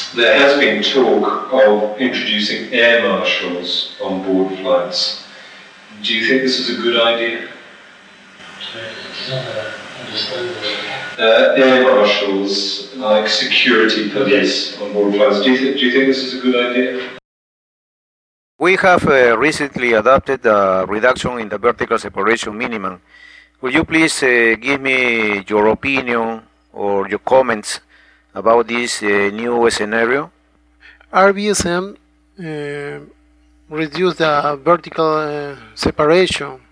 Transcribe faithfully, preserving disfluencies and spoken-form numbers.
there has been talk of introducing air marshals on board flights. Do you think this is a good idea? Uh, air marshals, like security police on board flights. Do you, th- do you think this is a good idea? We have uh, recently adopted a reduction in the vertical separation minimum. Will you please uh, give me your opinion or your comments about this uh, new scenario? R V S M uh, reduced the vertical uh, separation